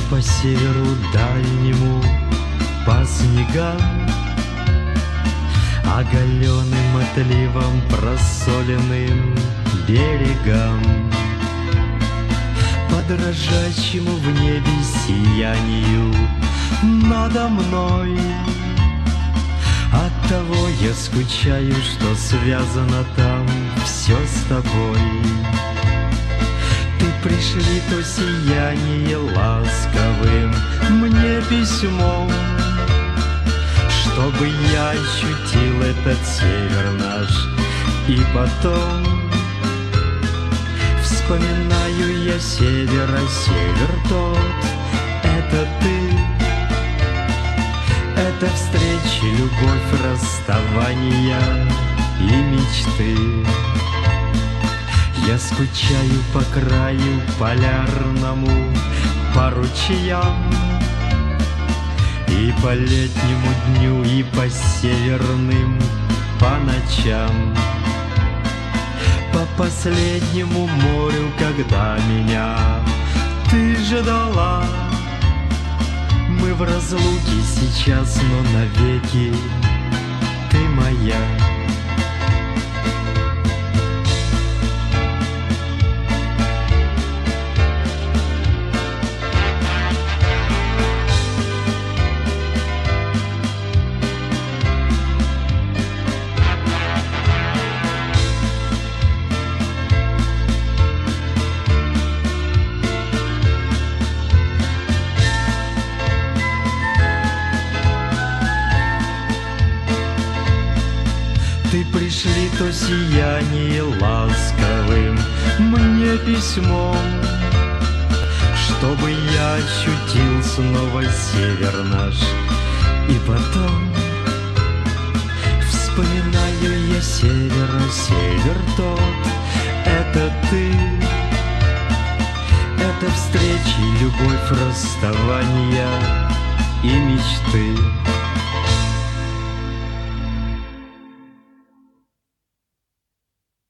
по северу дальнему, по снегам, оголенным отливом просоленным берегам, по дрожащему в небе сиянию надо мной. Оттого я скучаю, что связано там все с тобой. Ты пришли то сияние ласковым мне письмом, чтобы я ощутил этот север наш. И потом вспоминаю я север, а север тот — это ты. Это встречи, любовь, расставания и мечты. Я скучаю по краю полярному, по ручьям, и по летнему дню, и по северным, по ночам, по последнему морю, когда меня ты ждала. Мы в разлуке сейчас, но навеки ты моя. Ты пришли то сияние ласковым мне письмом, чтобы я ощутил снова север наш. И потом вспоминаю я север, а север тот — это ты. Это встречи, любовь, расставания и мечты.